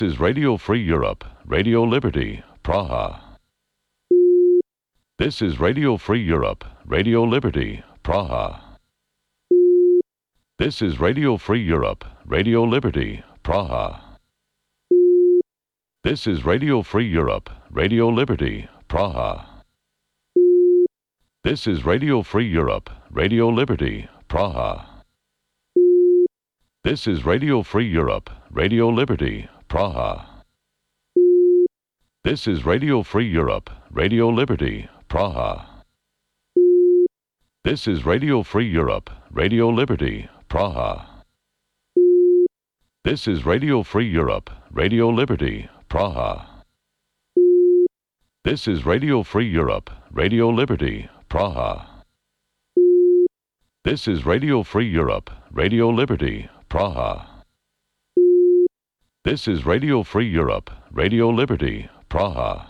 This is Radio Free Europe, Radio Liberty, Praha. This is Radio Free Europe, Radio Liberty, Praha. This is Radio Free Europe, Radio Liberty, Praha. This is Radio Free Europe, Radio Liberty, Praha. This is Radio Free Europe, Radio Liberty, Praha. This is Radio Free Europe, Radio Liberty, Praha. This is Radio Free Europe, Radio Liberty, Praha. This is Radio Free Europe, Radio Liberty, Praha. This is Radio Free Europe, Radio Liberty, Praha. This is Radio Free Europe, Radio Liberty, Praha. This is Radio Free Europe, Radio Liberty, Praha. This is Radio Free Europe, Radio Liberty, Praha.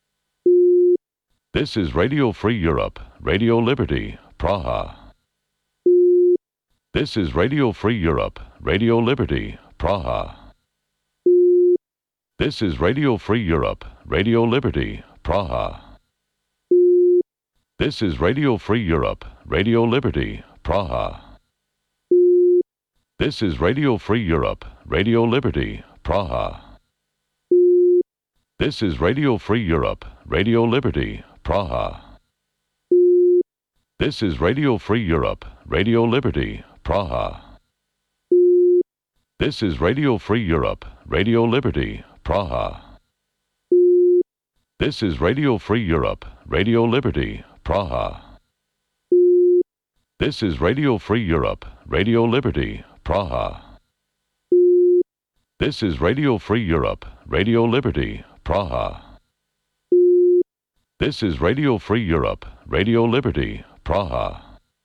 This is Radio Free Europe, Radio Liberty, Praha. This is Radio Free Europe, Radio Liberty, Praha. This is Radio Free Europe, Radio Liberty, Praha. This is Radio Free Europe, Radio Liberty, Praha. This is Radio Free Europe, Radio Liberty, Praha. This is Radio Free Europe, Radio Liberty, Praha. This is Radio Free Europe, Radio Liberty, Praha. This is Radio Free Europe, Radio Liberty, Praha. This is Radio Free Europe, Radio Liberty, Praha. This is Radio Free Europe, Radio Liberty, Praha. This is Radio Free Europe, Radio Liberty, Praha. This is Radio Free Europe, Radio Liberty, Praha.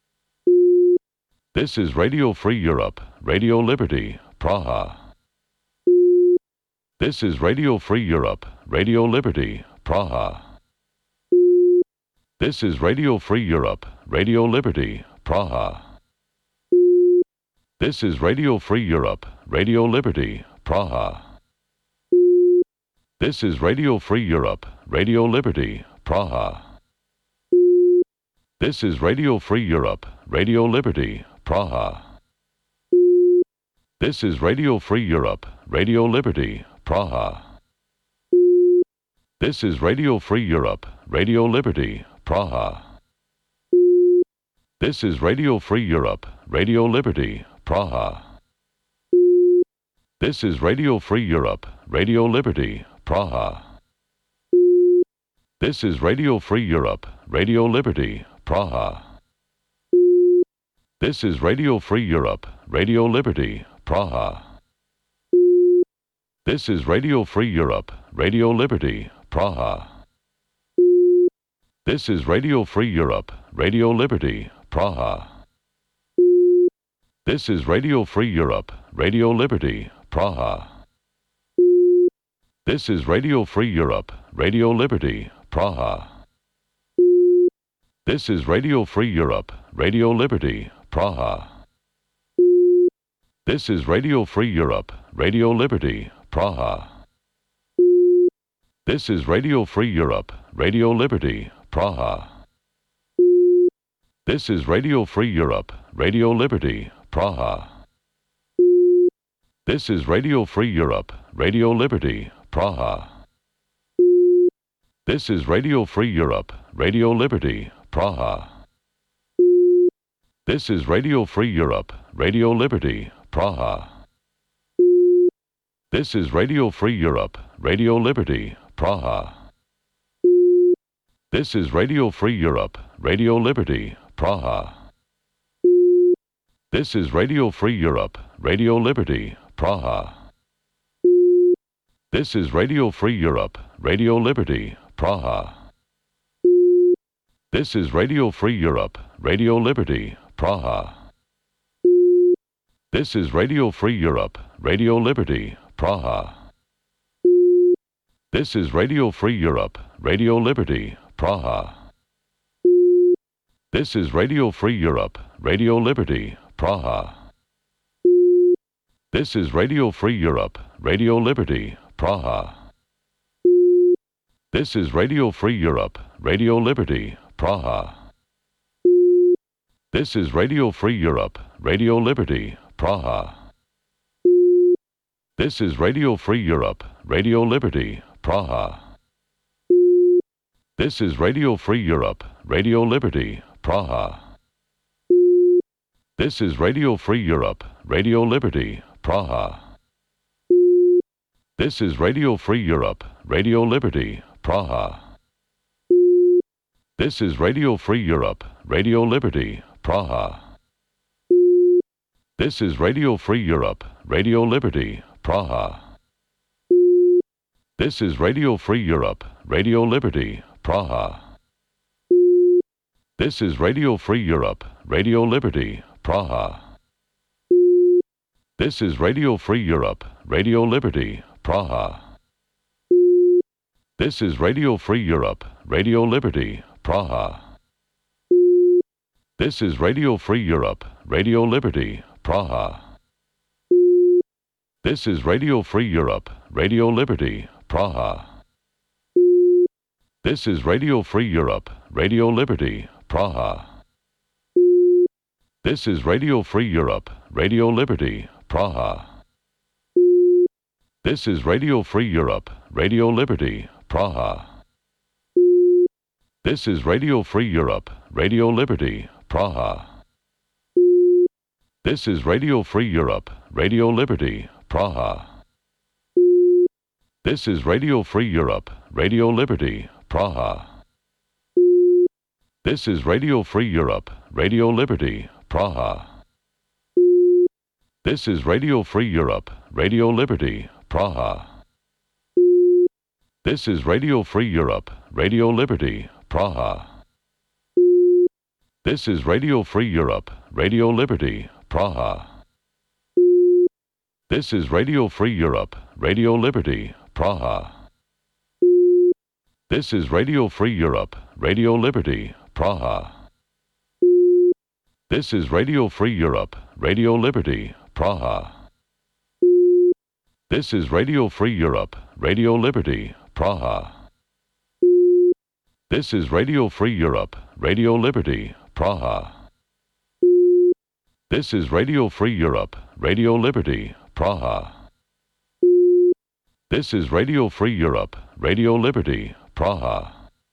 This is Radio Free Europe, Radio Liberty, Praha. This is Radio Free Europe, Radio Liberty, Praha. This is Radio Free Europe, Radio Liberty, Praha. This is Radio Free Europe, Radio Liberty, Praha. This is Radio Free Europe, Radio Liberty, Praha. This is Radio Free Europe, Radio Liberty, Praha. This is Radio Free Europe, Radio Liberty, Praha. This is Radio Free Europe, Radio Liberty, Praha. This is Radio Free Europe, Radio Liberty, Praha. This is Radio Free Europe, Radio Liberty, Praha. This is Radio Free Europe, Radio Liberty, Praha. This is Radio Free Europe, Radio Liberty, Praha. This is Radio Free Europe, Radio Liberty, Praha. This is Radio Free Europe, Radio Liberty, Praha. This is Radio Free Europe, Radio Liberty, Praha. This is Radio Free Europe, Radio Liberty, Praha. This is Radio Free Europe, Radio Liberty, Praha. This is Radio Free Europe, Radio Liberty, Praha. This is Radio Free Europe, Radio Liberty, Praha. This is Radio Free Europe, Radio Liberty, Praha. This is Radio Free Europe, Radio Liberty, Praha. This is Radio Free Europe, Radio Liberty, Praha. This is Radio Free Europe, Radio Liberty, Praha. This is Radio Free Europe, Radio Liberty, Praha. This is Radio Free Europe, Radio Liberty, Praha. This is Radio Free Europe, Radio Liberty, Praha. This is Radio Free Europe, Radio Liberty, Praha. This is Radio Free Europe, Radio Liberty, Praha. This is Radio Free Europe, Radio Liberty, Praha. This is Radio Free Europe, Radio Liberty, Praha. This is Radio Free Europe, Radio Liberty, Praha. This is Radio Free Europe, Radio Liberty, Praha. This is Radio Free Europe, Radio Liberty, Praha. This is Radio Free Europe, Radio Liberty, Praha. This is Radio Free Europe, Radio Liberty, Praha. This is Radio Free Europe, Radio Liberty, Praha. This is Radio Free Europe, Radio Liberty, Praha. This is Radio Free Europe, Radio Liberty, Praha. This is Radio Free Europe, Radio Liberty, Praha. This is Radio Free Europe, Radio Liberty, Praha. This is Radio Free Europe, Radio Liberty, Praha. This is Radio Free Europe, Radio Liberty, Praha. This is Radio Free Europe, Radio Liberty, Praha. This is Radio Free Europe, Radio Liberty, Praha. This is Radio Free Europe, Radio Liberty, Praha. This is Radio Free Europe, Radio Liberty, Praha. This is Radio Free Europe, Radio Liberty, Praha. This is Radio Free Europe, Radio Liberty, Praha. This is Radio Free Europe, Radio Liberty, Praha. This is Radio Free Europe, Radio Liberty, Praha. This is Radio Free Europe, Radio Liberty, Praha. This is Radio Free Europe, Radio Liberty, Praha. This is Radio Free Europe, Radio Liberty, Praha. This is Radio Free Europe, Radio Liberty, Praha. This is Radio Free Europe, Radio Liberty, Praha. This is Radio Free Europe, Radio Liberty, Praha. This is Radio Free Europe, Radio Liberty, Praha. This is Radio Free Europe, Radio Liberty, Praha. This is Radio Free Europe, Radio Liberty, Praha. This is Radio Free Europe, Radio Liberty, Praha. This is Radio Free Europe, Radio Liberty, Praha. This is Radio Free Europe, Radio Liberty, Praha. This is Radio Free Europe, Radio Liberty, Praha.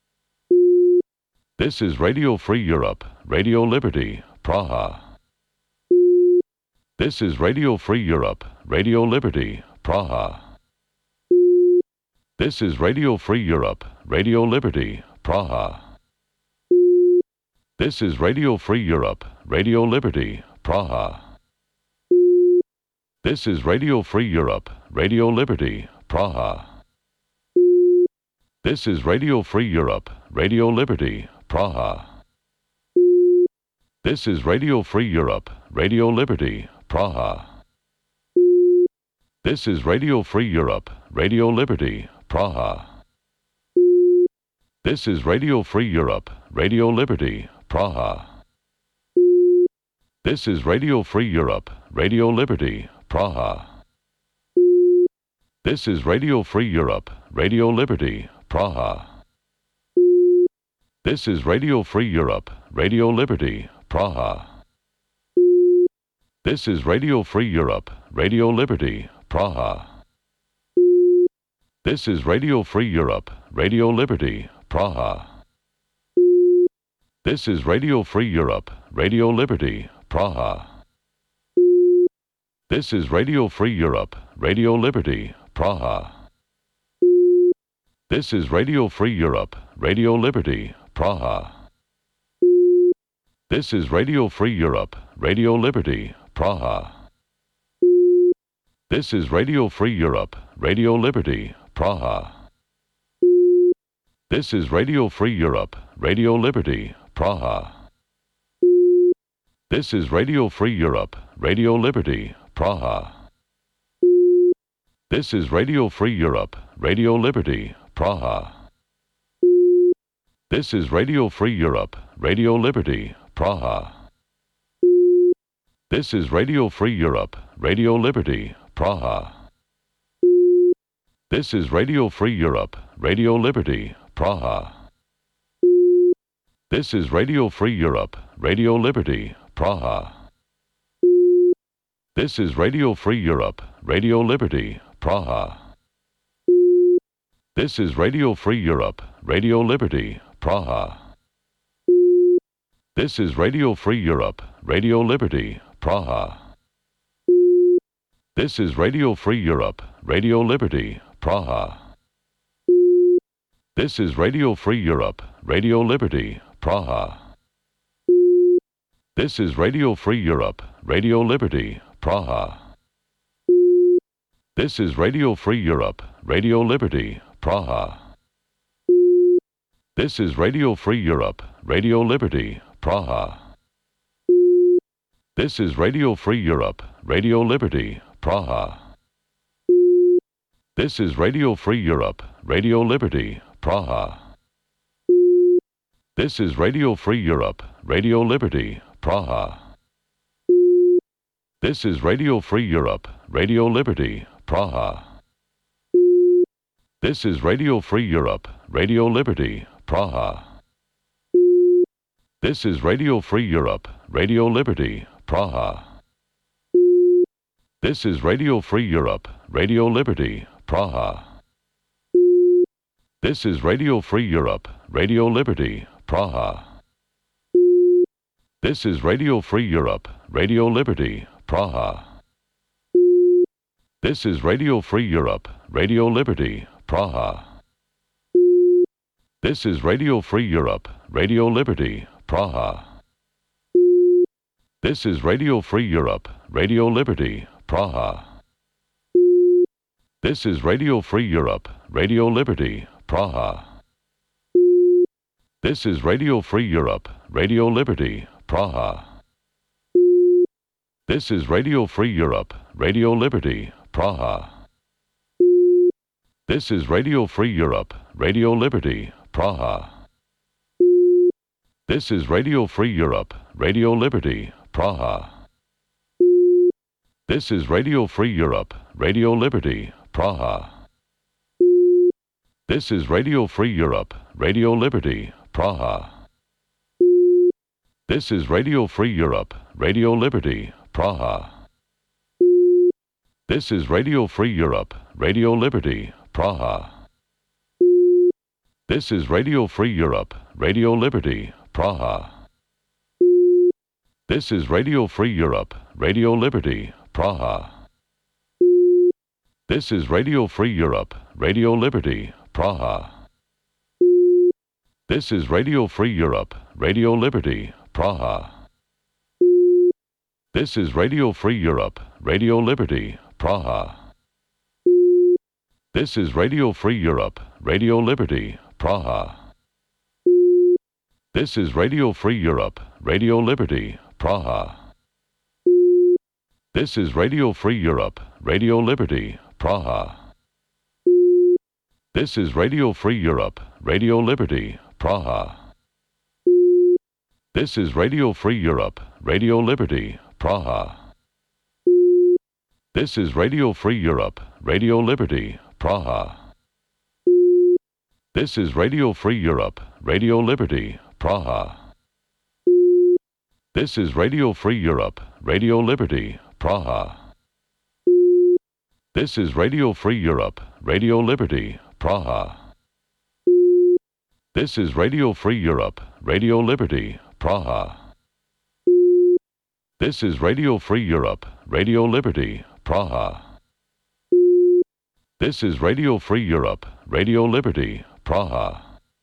This is Radio Free Europe, Radio Liberty, Praha. This is Radio Free Europe, Radio Liberty, Praha. This is Radio Free Europe, Radio Liberty, Praha. This is Radio Free Europe, Radio Liberty, Praha. This is Radio Free Europe, Radio Liberty, Praha. This is Radio Free Europe, Radio Liberty, Praha. This is Radio Free Europe, Radio Liberty, Praha. This is Radio Free Europe, Radio Liberty, Praha. This is Radio Free Europe, Radio Liberty, Praha. This is Radio Free Europe, Radio Liberty, Praha. This is Radio Free Europe, Radio Liberty, Praha. This is Radio Free Europe, Radio Liberty, Praha. This is Radio Free Europe, Radio Liberty, Praha. This is Radio Free Europe, Radio Liberty, Praha. This is Radio Free Europe, Radio Liberty, Praha. This is Radio Free Europe, Radio Liberty, Praha. This is Radio Free Europe, Radio Liberty, Praha. This is Radio Free Europe, Radio Liberty, Praha. This is Radio Free Europe, Radio Liberty, Praha. This is Radio Free Europe, Radio Liberty, Praha. This is Radio Free Europe, Radio Liberty, Praha. This is Radio Free Europe, Radio Liberty, Praha. This is Radio Free Europe, Radio Liberty, Praha. This is Radio Free Europe, Radio Liberty, Praha. This is Radio Free Europe, Radio Liberty, Praha. This is Radio Free Europe, Radio Liberty, Praha. This is Radio Free Europe, Radio Liberty, Praha. This is Radio Free Europe, Radio Liberty, Praha. This is Radio Free Europe, Radio Liberty, Praha. This is Radio Free Europe, Radio Liberty, Praha. This is Radio Free Europe, Radio Liberty, Praha. This is Radio Free Europe, Radio Liberty, Praha. This is Radio Free Europe, Radio Liberty, Praha. This is Radio Free Europe, Radio Liberty, Praha. This is Radio Free Europe, Radio Liberty, Praha. This is Radio Free Europe, Radio Liberty, Praha. This is Radio Free Europe, Radio Liberty, Praha. This is Radio Free Europe, Radio Liberty, Praha. This is Radio Free Europe, Radio Liberty, Praha. This is Radio Free Europe, Radio Liberty, Praha. This is Radio Free Europe, Radio Liberty, Praha. This is Radio Free Europe, Radio Liberty, Praha. This is Radio Free Europe, Radio Liberty, Praha. This is Radio Free Europe, Radio Liberty, Praha. This is Radio Free Europe, Radio Liberty, Praha. This is Radio Free Europe, Radio Liberty, Praha. This is Radio Free Europe, Radio Liberty, Praha. This is Radio Free Europe, Radio Liberty, Praha. This is Radio Free Europe, Radio Liberty, Praha. This is Radio Free Europe, Radio Liberty, Praha. This is Radio Free Europe, Radio Liberty, Praha. This is Radio Free Europe, Radio Liberty, Praha. This is Radio Free Europe, Radio Liberty, Praha. This is Radio Free Europe, Radio Liberty, Praha. This is Radio Free Europe, Radio Liberty, Praha. This is Radio Free Europe, Radio Liberty, Praha. This is Radio Free Europe, Radio Liberty, Praha. This is Radio Free Europe, Radio Liberty, Praha. This is Radio Free Europe, Radio Liberty, Praha. This is Radio Free Europe, Radio Liberty, Praha. This is Radio Free Europe, Radio Liberty, Praha. This is Radio Free Europe, Radio Liberty, Praha. This is Radio Free Europe, Radio Liberty, Praha. This is Radio Free Europe, Radio Liberty, Praha. This is Radio Free Europe, Radio Liberty, Praha. This is Radio Free Europe, Radio Liberty, Praha. This is Radio Free Europe, Radio Liberty, Praha. This is Radio Free Europe, Radio Liberty, Praha. This is Radio Free Europe, Radio Liberty, Praha. This is Radio Free Europe, Radio Liberty, Praha. This is Radio Free Europe, Radio Liberty, Praha. This is Radio Free Europe, Radio Liberty, Praha.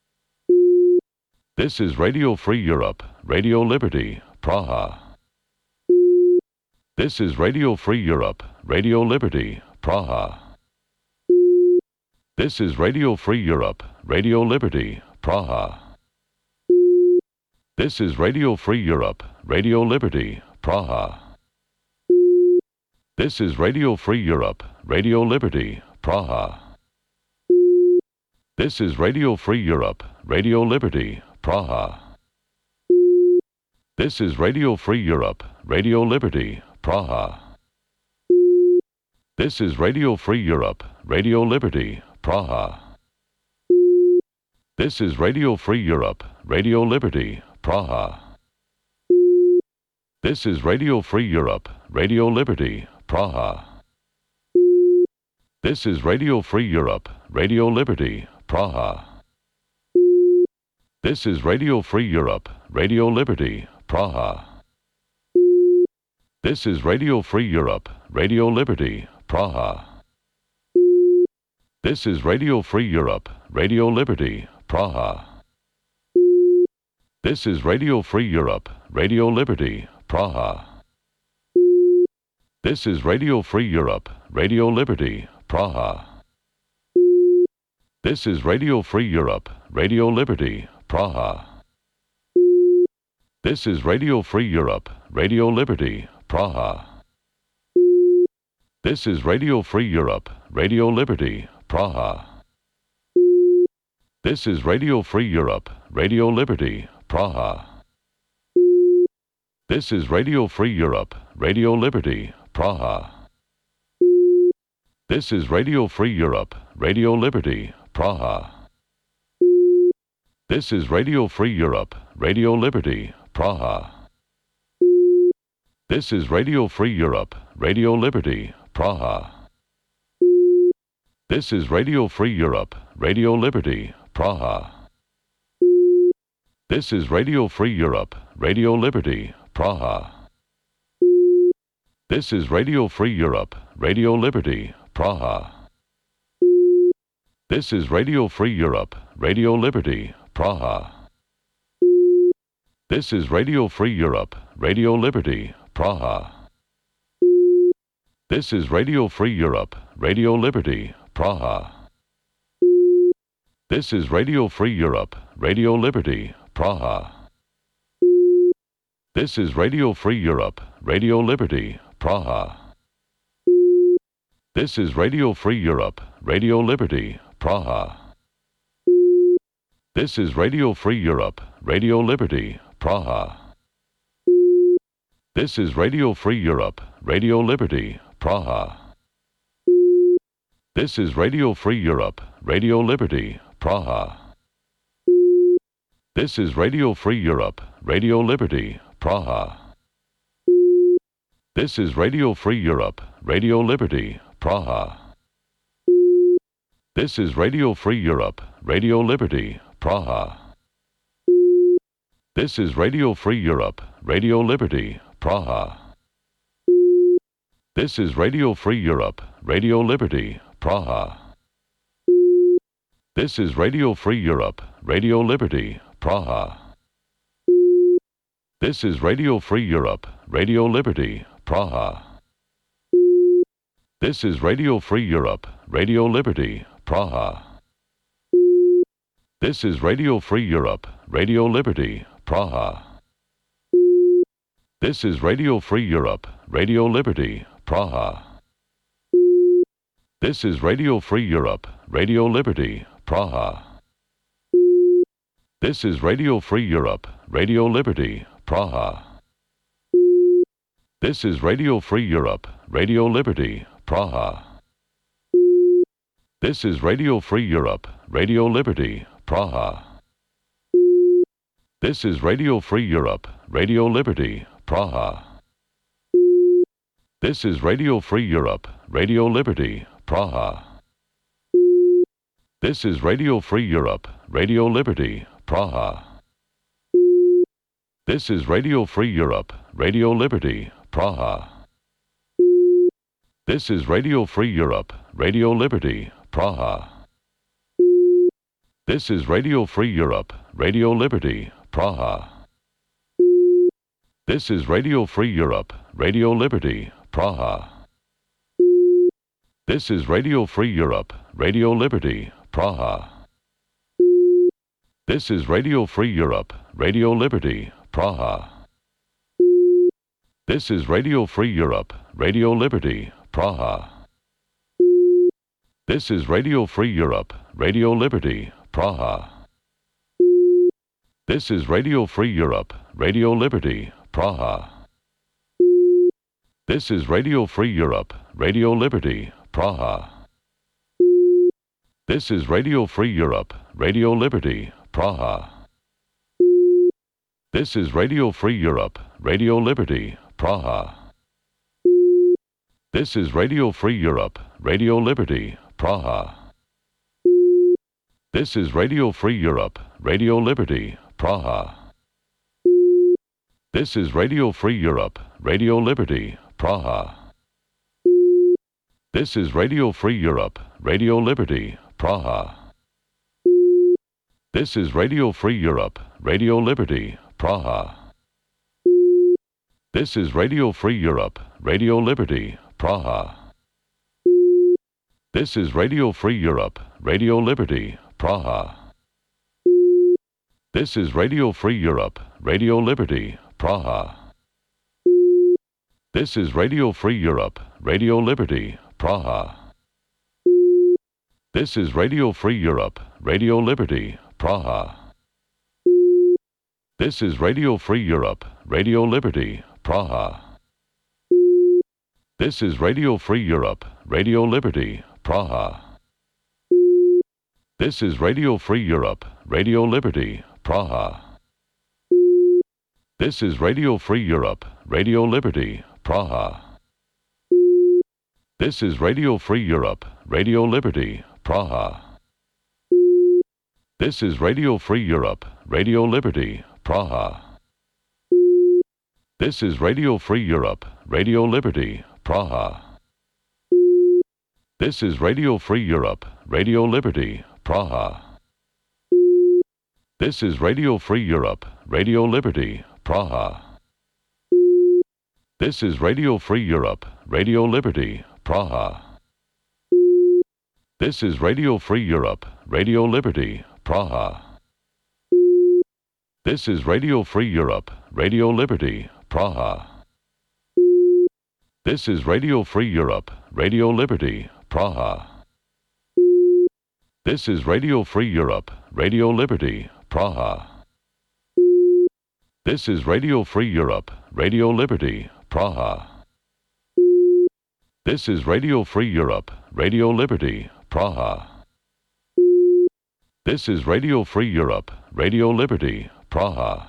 This is Radio Free Europe, Radio Liberty, Praha. This is Radio Free Europe, Radio Liberty, Praha. This is Radio Free Europe, Radio Liberty, Praha. This is Radio Free Europe, Radio Liberty, Praha. This is Radio Free Europe, Radio Liberty, Praha. This is Radio Free Europe, Radio Liberty, Praha. This is Radio Free Europe, Radio Liberty, Praha. This is Radio Free Europe, Radio Liberty, Praha. This is Radio Free Europe, Radio Liberty, Praha. This is Radio Free Europe, Radio Liberty, Praha. This is Radio Free Europe, Radio Liberty, Praha. This is Radio Free Europe, Radio Liberty, Praha. This is Radio Free Europe, Radio Liberty, Praha. This is Radio Free Europe, Radio Liberty, Praha. This is Radio Free Europe, Radio Liberty, Praha. This is Radio Free Europe, Radio Liberty, Praha. This is Radio Free Europe, Radio Liberty, Praha. This is Radio Free Europe, Radio Liberty, Praha. This is Radio Free Europe, Radio Liberty, Praha. This is Radio Free Europe, Radio Liberty, Praha. This is Radio Free Europe, Radio Liberty, Praha. This is Radio Free Europe, Radio Liberty, Praha. This is Radio Free Europe, Radio Liberty, Praha. This is Radio Free Europe, Radio Liberty, Praha. This is Radio Free Europe, Radio Liberty, Praha. This is Radio Free Europe, Radio Liberty, Praha. This is Radio Free Europe, Radio Liberty, Praha. This is Radio Free Europe, Radio Liberty, Praha. This is Radio Free Europe, Radio Liberty, Praha. This is Radio Free Europe, Radio Liberty, Praha. This is Radio Free Europe, Radio Liberty, Praha. This is Radio Free Europe, Radio Liberty, Praha. This is Radio Free Europe, Radio Liberty, Praha. This is Radio Free Europe, Radio Liberty, Praha. This is Radio Free Europe, Radio Liberty, Praha. This is Radio Free Europe, Radio Liberty, Praha. This is Radio Free Europe, Radio Liberty, Praha. This is Radio Free Europe, Radio Liberty, Praha. This is Radio Free Europe, Radio Liberty, Praha. This is Radio Free Europe, Radio Liberty, Praha. This is Radio Free Europe, Radio Liberty, Praha. This is Radio Free Europe, Radio Liberty, Praha. This is Radio Free Europe, Radio Liberty, Praha. This is Radio Free Europe, Radio Liberty, Praha. This is Radio Free Europe, Radio Liberty, Praha. This is Radio Free Europe, Radio Liberty, Praha. This is Radio Free Europe, Radio Liberty, Praha. This is Radio Free Europe, Radio Liberty, Praha. This is Radio Free Europe, Radio Liberty, Praha. This is Radio Free Europe, Radio Liberty, Praha. This is Radio Free Europe, Radio Liberty, Praha. This is Radio Free Europe, Radio Liberty, Praha. This is Radio Free Europe, Radio Liberty, Praha. This is Radio Free Europe, Radio Liberty, Praha. This is Radio Free Europe, Radio Liberty, Praha. This is Radio Free Europe, Radio Liberty, Praha. This is Radio Free Europe, Radio Liberty, Praha. This is Radio Free Europe, Radio Liberty, Praha. This is Radio Free Europe, Radio Liberty, Praha. This is Radio Free Europe, Radio Liberty, Praha. This is Radio Free Europe, Radio Liberty, Praha. This is Radio Free Europe, Radio Liberty, Praha. This is Radio Free Europe, Radio Liberty, Praha. This is Radio Free Europe, Radio Liberty, Praha. This is Radio Free Europe, Radio Liberty, Praha. This is Radio Free Europe, Radio Liberty, Praha. This is Radio Free Europe, Radio Liberty, Praha. This is Radio Free Europe, Radio Liberty, Praha. This is Radio Free Europe, Radio Liberty, Praha. This is Radio Free Europe, Radio Liberty, Praha. This is Radio Free Europe, Radio Liberty, Praha. This is Radio Free Europe, Radio Liberty, Praha. This is Radio Free Europe, Radio Liberty, Praha. This is Radio Free Europe, Radio Liberty, Praha. This is Radio Free Europe, Radio Liberty, Praha. This is Radio Free Europe, Radio Liberty, Praha. This is Radio Free Europe, Radio Liberty, Praha. This is Radio Free Europe, Radio Liberty, Praha. This is Radio Free Europe, Radio Liberty, Praha. This is Radio Free Europe, Radio Liberty, Praha. This is Radio Free Europe, Radio Liberty, Praha. This is Radio Free Europe, Radio Liberty, Praha. This is Radio Free Europe, Radio Liberty, Praha. This is Radio Free Europe, Radio Liberty, Praha. This is Radio Free Europe, Radio Liberty, Praha. This is Radio Free Europe, Radio Liberty, Praha. This is Radio Free Europe, Radio Liberty, Praha. This is Radio Free Europe, Radio Liberty, Praha. This is Radio Free Europe, Radio Liberty, Praha. This is Radio Free Europe, Radio Liberty, Praha. This is Radio Free Europe, Radio Liberty, Praha. This is Radio Free Europe, Radio Liberty, Praha.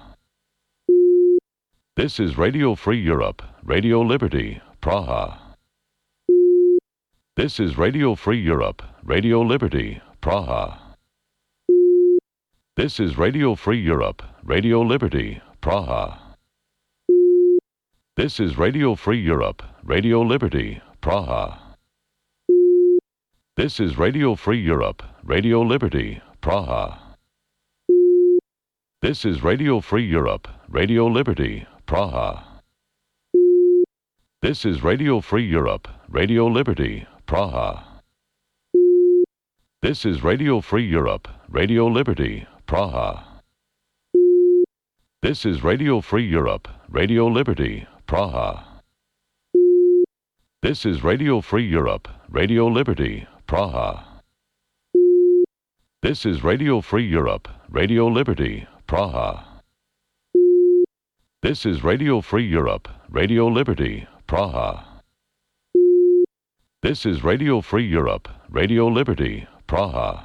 This is Radio Free Europe, Radio Liberty, Praha. This is Radio Free Europe, Radio Liberty, Praha. This is Radio Free Europe, Radio Liberty, Praha. This is Radio Free Europe, Radio Liberty, Praha. This is Radio Free Europe, Radio Liberty, Praha. This is Radio Free Europe, Radio Liberty, Praha. This is Radio Free Europe, Radio Liberty, Praha. This is Radio Free Europe, Radio Liberty, Praha. This is Radio Free Europe, Radio Liberty, Praha. This is Radio Free Europe, Radio Liberty, Praha. This is Radio Free Europe, Radio Liberty, Praha. This is Radio Free Europe, Radio Liberty, Praha. This is Radio Free Europe, Radio Liberty, Praha.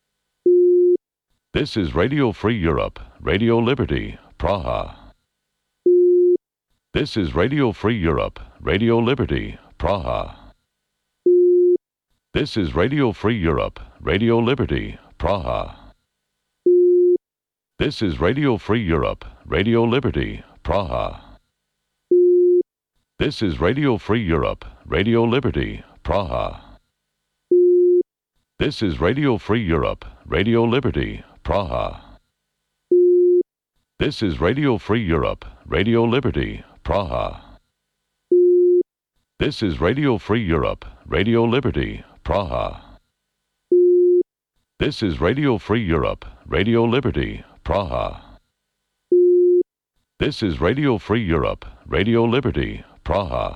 This is Radio Free Europe, Radio Liberty, Praha. This is Radio Free Europe, Radio Liberty, Praha. This is Radio Free Europe, Radio Liberty, Praha. This is Radio Free Europe, Radio Liberty, Praha. This is Radio Free Europe, Radio Liberty, Praha. This is Radio Free Europe, Radio Liberty, Praha. This is Radio Free Europe, Radio Liberty, Praha. This is Radio Free Europe, Radio Liberty, Praha. This is Radio Free Europe, Radio Liberty, Praha. This is Radio Free Europe, Radio Liberty, Praha.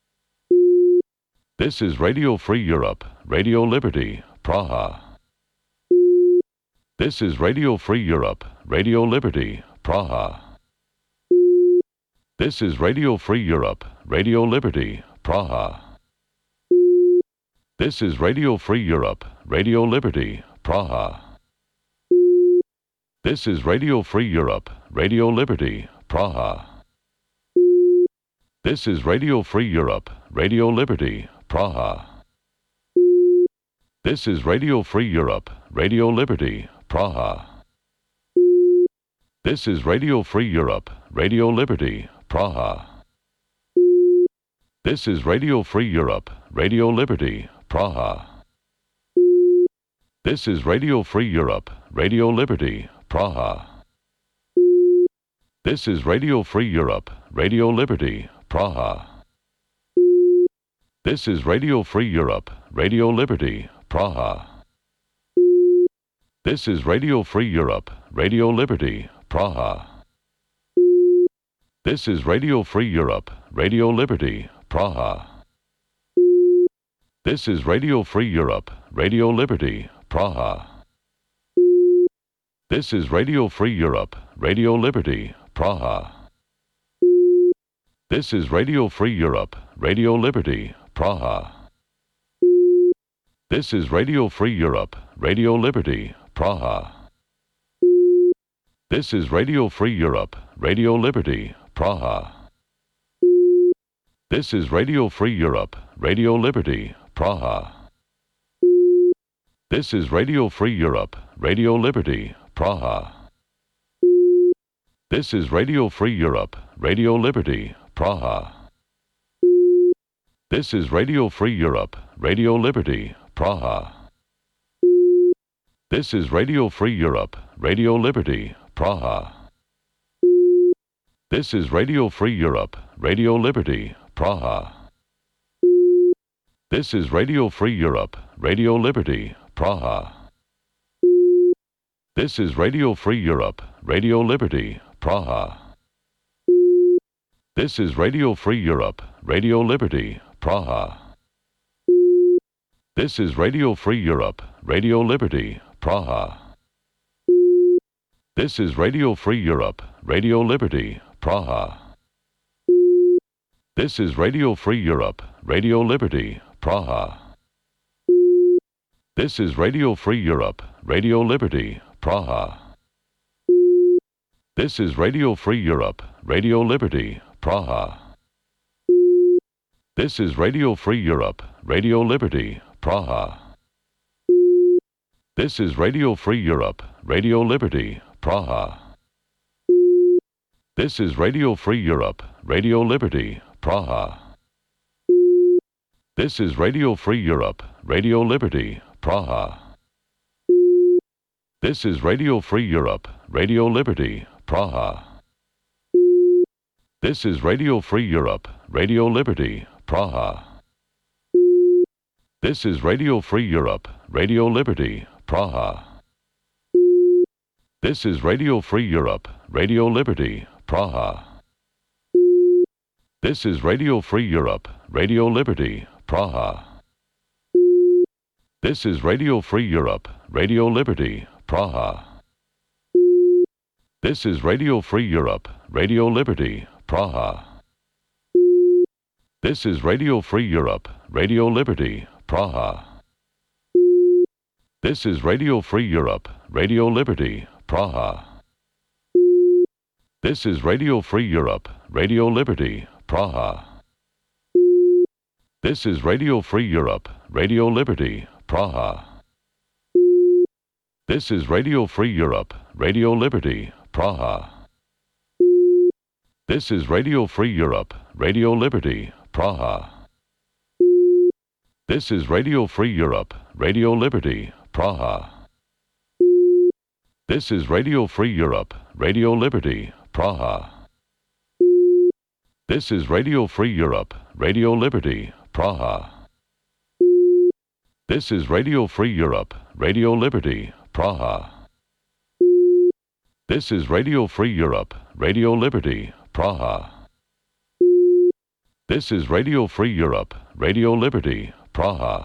This is Radio Free Europe, Radio Liberty, Praha. This is Radio Free Europe, Radio Liberty, Praha. This is Radio Free Europe, Radio Liberty, Praha. This is Radio Free Europe, Radio Liberty, Praha. This is Radio Free Europe, Radio Liberty, Praha. This is Radio Free Europe, Radio Liberty, Praha. This is Radio Free Europe, Radio Liberty, Praha. This is Radio Free Europe, Radio Liberty, Praha. This is Radio Free Europe, Radio Liberty, Praha. This is Radio Free Europe, Radio Liberty, Praha. This is Radio Free Europe, Radio Liberty, Praha. This is Radio Free Europe, Radio Liberty, Praha. This is Radio Free Europe, Radio Liberty, Praha. This is Radio Free Europe, Radio Liberty, Praha. This is Radio Free Europe, Radio Liberty, Praha. This is Radio Free Europe, Radio Liberty, Praha. This is Radio Free Europe, Radio Liberty, Praha. This is Radio Free Europe, Radio Liberty, Praha. This is Radio Free Europe, Radio Liberty, Praha. This is Radio Free Europe, Radio Liberty, Praha. This is Radio Free Europe, Radio Liberty, Praha. This is Radio Free Europe, Radio Liberty, Praha. This is Radio Free Europe, Radio Liberty, Praha. This is Radio Free Europe, Radio Liberty, Praha. This is Radio Free Europe, Radio Liberty, Praha. This is Radio Free Europe, Radio Liberty, Praha. This is Radio Free Europe, Radio Liberty, Praha. This is Radio Free Europe, Radio Liberty, Praha. This is Radio Free Europe, Radio Liberty, Praha. This is Radio Free Europe, Radio Liberty, Praha. This is Radio Free Europe, Radio Liberty, Praha. This is Radio Free Europe, Radio Liberty, Praha. This is Radio Free Europe, Radio Liberty, Praha. This is Radio Free Europe, Radio Liberty, Praha. This is Radio Free Europe, Radio Liberty, Praha. This is Radio Free Europe, Radio Liberty, Praha. This is Radio Free Europe, Radio Liberty, Praha. This is Radio Free Europe, Radio Liberty, Praha. This is Radio Free Europe, Radio Liberty, Praha. This is Radio Free Europe, Radio Liberty, Praha. This is Radio Free Europe, Radio Liberty, Praha. This is Radio Free Europe, Radio Liberty, Praha. This is Radio Free Europe, Radio Liberty, Praha. This is Radio Free Europe, Radio Liberty, Praha. This is Radio Free Europe, Radio Liberty, Praha. This is Radio Free Europe, Radio Liberty, Praha. This is Radio Free Europe, Radio Liberty, Praha. This is Radio Free Europe, Radio Liberty, Praha. This is Radio Free Europe, Radio Liberty, Praha. This is Radio Free Europe, Radio Liberty, Praha. This is Radio Free Europe, Radio Liberty, Praha. This is Radio Free Europe, Radio Liberty, Praha. This is Radio Free Europe, Radio Liberty, Praha. This is Radio Free Europe, Radio Liberty, Praha. This is Radio Free Europe, Radio Liberty, Praha. This is Radio Free Europe, Radio Liberty, Praha.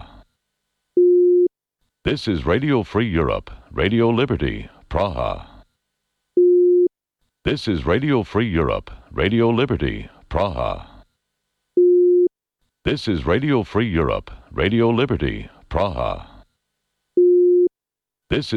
This is Radio Free Europe, Radio Liberty, Praha. This is Radio Free Europe, Radio Liberty, Praha. This is Radio Free Europe, Radio Liberty, Praha. This